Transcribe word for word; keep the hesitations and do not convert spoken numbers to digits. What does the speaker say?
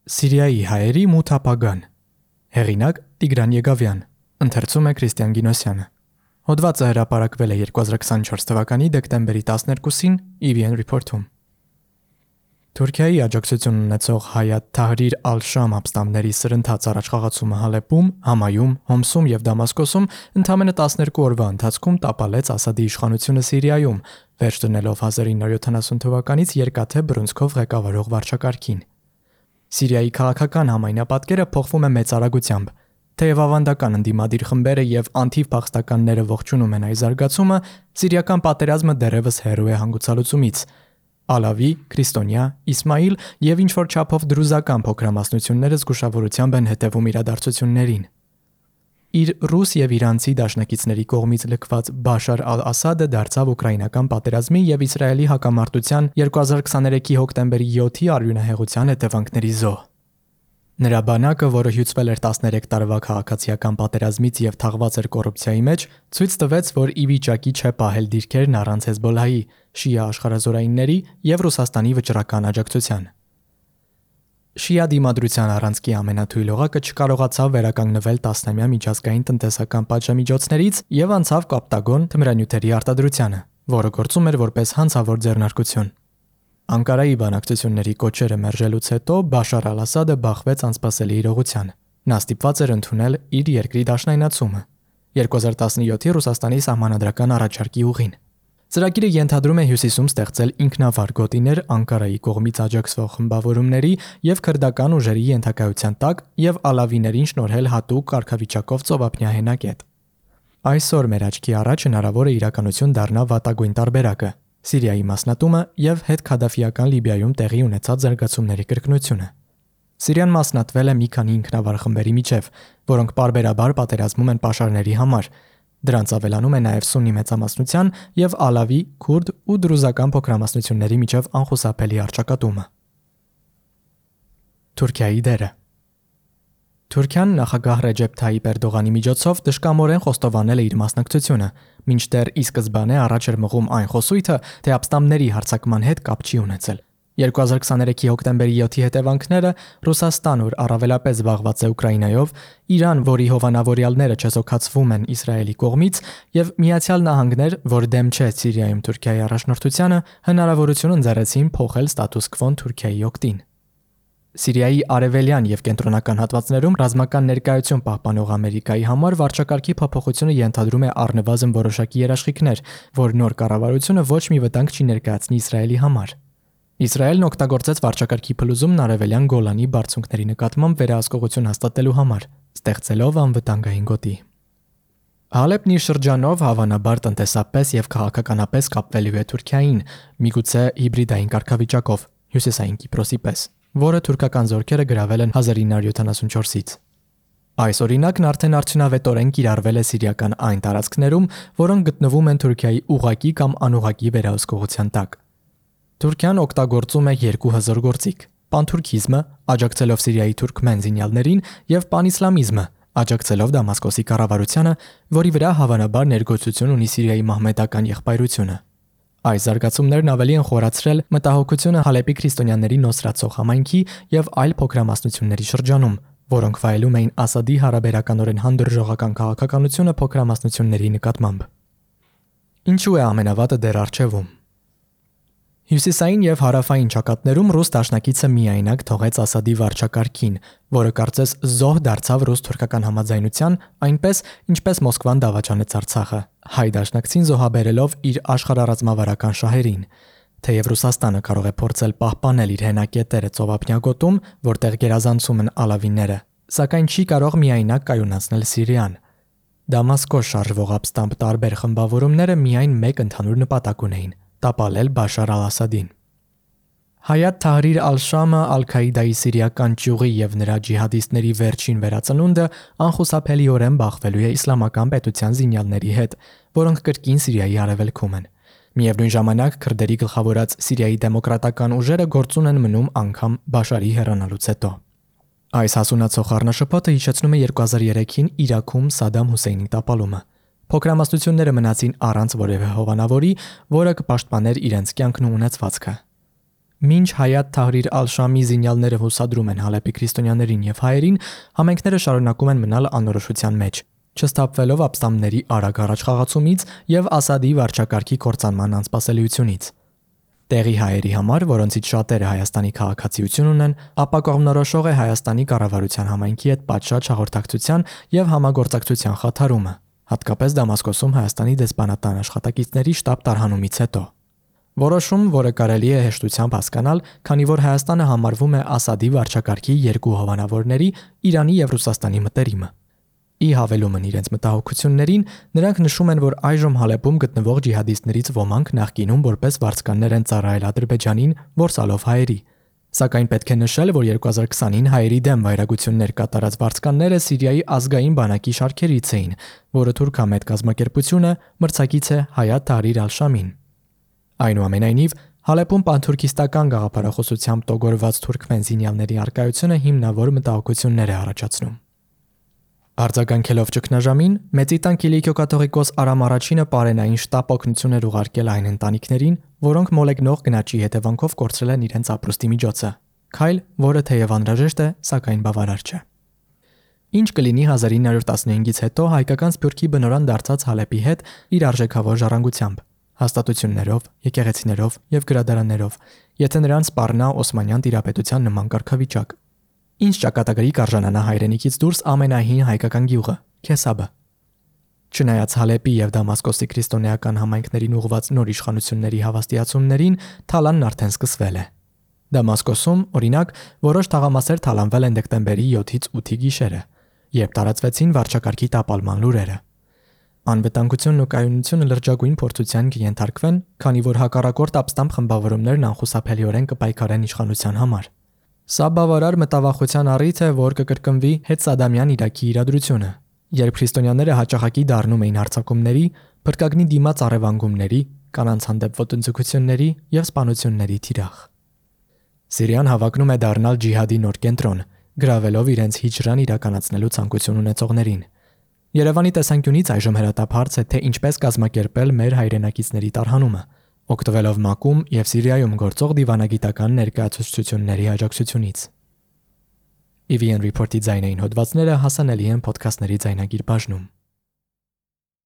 Սիրիայի հայերի մութ ապագան։ Հեղինակ Տիգրան Եգավյան, ընթերցում է Քրիստիան Գինոսյանը։ Հոդվածը հրապարակվել է երկու հազար քսաներկու թվականի դեկտեմբերի տասներկուսին ի վի էն Report-ում։ Թուրքիայի աջակցություն ունեցող Հայաթ Թահրիր ալ-Շամ ապստամբների սրընթաց առաջխաղացումը Հալեպում, Համայում, Հոմսում եւ Դամասկոսում ընդամենը տասներկու օրվա ընթացքում տապալեց Ասադի իշխանությունը Սիրիայում, վերջ դնելով հազար ինը հարյուր յոթանասուն թվականից երկաթե բռունցքով ղեկավարող վարչակարգին։ Սիրիայի քաղաքական համայնապատկերը փոխվում է մեծ արագությամբ։ Թեև ավանդական ընդդիմադիր խմբերը եւ անթիվ-փախստականները ողջունում են այս զարգացումը, սիրիական պատերազմը դեռևս հեռու է հանգուցալուծումից։ Ալավի, քրիստոնյա, Իսմայիլ եւ ինչ-որ չափով դրուզական փոքրամասնությունները զգուշավորությամբ են հետևում իրադարձություններին։ Իր ռուս եւ իրանցի դաշնակիցների կողմից լքված Բաշար ալ-Ասադը դարձավ ուկրաինական պատերազմի եւ Իսրայելի հակամարտության երկու հազար քսաներեքի հոկտեմբերի յոթի արյունահեղության հետևանքների զոհ։ Նրա բանակը, որը հյուծվել էր տասներեք տարվա քաղաքացիական պատերազմից եւ թաղված էր կոռուպցիայի մեջ, ցույց տվեց, որ ի վիճակի չէ պահել դիրքերն առանց Հեզբոլլահի, շիա աշխարհազորայինների եւ Ռուսաստանի վճռական աջակցության։ Շիա դիմադրության առանցքի ամենաթույլ օղակը չկարողացավ վերականգնվել տասնամյա միջազգային տնտեսական պատժամիջոցներից եւ անցավ կապտագոն թմրանյութերի արտադրությանը, որը գործում էր որպես հանցավոր ձեռնարկություն։ Անկարայի բանակցությունների կոչերը մերժելուց հետո Բաշար ալ-Ասադը բախվեց անսպասելի իրողության։ Նա ստիպված էր ընդունել իր երկրի դաշնայնացումը երկու հազար տասնյոթի Ռուսաստանի սահմանադրական առաջարկի ուղին։ Ծրագիրը ենթադրում է հյուսիսում ստեղծել ինքնավար գոտիներ Անկարայի կողմից աջակցվող խմբավորումների եւ քրդական ուժերի ենթակայության տակ եւ ալավիներին շնորհել հատուկ կարգավիճակով ծովափնյա հենակետ։ Այսօր մեր աչքի առաջ հնարավոր է իրականություն դառնա վատագույն տարբերակը՝ Սիրիայի մասնատումը եւ հետքադաֆիական Լիբիայում տեղի ունեցած զարգացումների կրկնությունը։ Սիրիան մասնատվել է մի քանի ինքնավար խմբերի միջև, որոնք պարբերաբար պատերազմում են պաշարների համար։ Դրանց ավելանում է նաև սուննի մեծամասնության եւ ալավի, քուրդ ու դրուզական փոքրամասնությունների միջև անխուսափելի առճակատումը։ Թուրքիայի դերը։ Թուրքիան նախագահ Ռեջեփ Թայիպ Էրդողանի միջոցով դժկամորեն խոստովանել է իր մասնակցությունը, մինչդեռ ի սկզբանե առաջ էր մղում այն խոսույթը, թե ապստամբների հարձակման հետ կապ չի ունեցել։ երկու հազար քսաներեքի հոկտեմբերի յոթի հետևանքները Ռուսաստան, որ առավելապես զբաղված է Ուկրաինայով, Իրան, որի հովանավորյալները չեզոքացվում են Իսրայելի կողմից, եւ Միացյալ Նահանգներ, որ դեմ չէ Սիրիայում Թուրքիայի առաջնորդությանը, հնարավորություն ընձեռեցին փոխել ստատուս քվոն Թուրքիայի օգտին։ Սիրիայի արևելյան եւ կենտրոնական հատվածներում ռազմական ներկայություն պահպանող Ամերիկայի համար վարչակարգի փոփոխությունը ենթադրում է առնվազն որոշակի երաշխիքներ, որ նոր կառավարությունը ոչ մի վտանգ չի ներկայացնի Իսրայելի համար։ Իսրայելն օգտագործեց վարչակարգի փլուզումն արևելյան Գոլանի բարձունքների նկատմամբ վերահսկողություն հաստատելու համար, ստեղծելով անվտանգային գոտի։ Հալեպն իր շրջանով հավանաբար տնտեսապես եւ քաղաքականապես կապվելու է Թուրքիային, միգուցե հիբրիդային կարգավիճակով, հյուսիսային Կիպրոսի պես, որը թուրքական զորքերը գրավել են հազար ինը հարյուր յոթանասունչորսից։ Այս օրինակն արդեն արդյունավետորեն կիրառվել է սիրիական այն տարածքներում, որոնք գտնվում են Թուրքիայի ուղղակի կամ անուղղակի վերահսկողության տակ։ Թուրքիան օգտագործում է երկու հզոր գործիք՝ պանթուրքիզմը, աջակցելով Սիրիայի թուրքմեն զինյալներին, եւ պանիսլամիզմը, աջակցելով Դամասկոսի կառավարությանը, որի վրա հավանաբար ներգործություն ունի Սիրիայի մահմեդական եղբայրությունը։ Այս զարգացումներն ավելի են խորացրել մտահոգությունը Հալեպի քրիստոնյաների նոսրացող համայնքի եւ այլ փոքրամասնությունների շրջանում, որոնք վայելում էին Ասադի հարաբերականորեն հանդուրժողական քաղաքականությունը փոքրամասնությունների նկատմամբ։ Ինչու է ամենավատը դեռ առջևում։ Հյուսիսային եւ հարավային ճակատներում ռուս դաշնակիցը միայնակ թողեց Ասադի վարչակարգին, որը կարծես զոհ դարձավ ռուս-թուրքական համաձայնության, այնպես ինչպես Մոսկվան դավաճանեց Արցախը, հայ դաշնակցին զոհաբերելով իր աշխարհառազմավարական շահերին։ Թեև Ռուսաստանը կարող է փորձել պահպանել իր հենակետերը ծովափնյա գոտում, որտեղ գերազանցում են ալավիները, սակայն չի կարող միայնակ կայունացնել Սիրիան։ Դամասկոս շարժվող ապստամբ տարբեր խմբավորումները միայն մեկ ընդհանուր նպատակ ունեին՝ տապալել Բաշար ալ-Ասադին։ Հայաթ Թահրիր ալ-Շամը Ալ-Քաիդայի սիրիական ճյուղի եւ նրա ջիհադիստների վերջին վերածնունդը անխուսափելիորեն բախվելու է իսլամական պետության զինյալների հետ, որոնք կրկին Սիրիայի արևելքում են։ Միևնույն ժամանակ քրդերի գլխավորած Սիրիայի դեմոկրատական ուժերը գործուն են մնում անգամ Բաշարի հեռանալուց հետո։ Այս հասունացող առնաշփոթը հիշեցնում է երկու հազար երեքին Իրաքում Սադամ Հուսեյնի տապալումը։ Փոքրամասնությունները մնացին առանց որևէ հովանավորի, որը կպաշտպաներ իրենց կյանքն ու ունեցվածքը։ Մինչ Հայաթ Թահրիր Ալ-Շամի զինյալները հուսադրում են Հալեպի քրիստոնյաներին եւ հայերին, համայնքները շարունակում են մնալ անորոշության մեջ, չստապվելով ապստամբների արագ առաջխաղացումից եւ Ասադի վարչակարգի կործանման անսպասելիությունից։ Տեղի հայերի համար, որոնցից շատերը Հայաստանի քաղաքացիություն ունեն, ապակողմնորոշող է Հայաստանի կառավարության համայնքի հետ պատշաճ հաղորդակցության եւ համագործակցության խաթարումը, հատկապես Դամասկոսում Հայաստանի դեսպանատան աշխատակիցների շտաբ տարհանումից հետո։ Որոշում, որը կարելի է հեշտությամբ հասկանալ, քանի որ Հայաստանը համարվում է Ասադի վարչակարգի երկու հովանավորների՝ Իրանի եւ Ռուսաստանի մտերիմը։ Ի հավելումն իրենց մտահոգություններին, նրանք նշում են, որ այժմ Հալեպում գտնվող ջիհադիստներից ոմանք նախկինում որպես վարձկաններ են ծառայել Ադրբեջանին, որսալով հայերի։ Սակայն պետք է նշել, որ երկու հազար քսանին հայերի դեմ վայրագություններ կատարած վարձկանները Սիրիայի ազգային բանակի շարքերից էին, որը թուրքամետ կազմակերպությունը մրցակից է Հայաթ Թահրիր Ալ-Շամին։ Այնուամենայնիվ, Հալեպում պանթուրքիստական գաղափարախոսությամբ տոգորված թուրքմեն զինյալների առկայությունը հիմնավոր մտահոգություններ է առաջացնում։ Արձագանքելով ճգնաժամին, Մեծիտան Կիլիկիո կաթողիկոս Արամ Առաջինը պարենային շտապ օգնություն էր ուղարկել այն ընտանիքներին, որոնք մոլեգնող գնաճի հետևանքով կորցրել են իրենց ապրուստի միջոցը, քայլ, որը թեև անհրաժեշտ է, սակայն բավարար չէ։ Ինչ կլինի հազար ինը հարյուր տասնհինգից հետո հայկական սփյուռքի բնորան դարձած Հալեպի հետ իր արժեքավոր ժառանգությամբ, հաստատություններով, եկեղեցիներով եւ գրադարաններով, եթե նրանց սպառնա Օսմանյան տիրապետության նման կարգավիճակ։ Ինչ ճակատագրի կարժանանա հայրենիքից դուրս ամենահին հայկական գյուղը՝ Քեսաբը։ Չնայած Հալեպի եւ Դամասկոսի քրիստոնեական համայնքներին ուղղված նոր իշխանությունների հավաստիացումներին, թալանն արդեն սկսվել է։ Դամասկոսում, օրինակ, որոշ թաղամասեր թալանվել են դեկտեմբերի յոթից ութի գիշերը, երբ տարածվեցին վարչակարգի տապալման լուրերը։ Անվտանգությունն ու կայունությունը լրջագույն փորձության կենթարկվեն, քանի որ հակառակորդ ապստամբ խմբավորումներն անխուսափելիորեն կպայքարեն իշխանության համար։ Սա բավարար մտավախության առիթ է, որ կկրկնվի հետսադամյան Իրաքի իրադրությունը, երբ քրիստոնյաները հաճախակի դառնում էին հարձակումների, փրկագնի դիմաց առևանգումների, կանանց հանդեպ ոտնձգությունների եւ սպանությունների թիրախ։ Սիրիան հավակնում է դառնալ ջիհադի նոր կենտրոն, գրավելով իրենց հիջրան իրականացնելու ցանկություն ունեցողներին։ Երևանի տեսանկյունից այժմ հրատապարծ է, թե ինչպես կազմակերպել մեր հայրենակիցների տարհանումը, օգտվելով ՄԱԿ-ում եւ Սիրիայում գործող դիվանագիտական ներկայացուցչությունների աջակցությունից։ E V N Report-ի ձայնային հոդվածները հասանելի են ոդքասթների ձայնագիր բաժնում։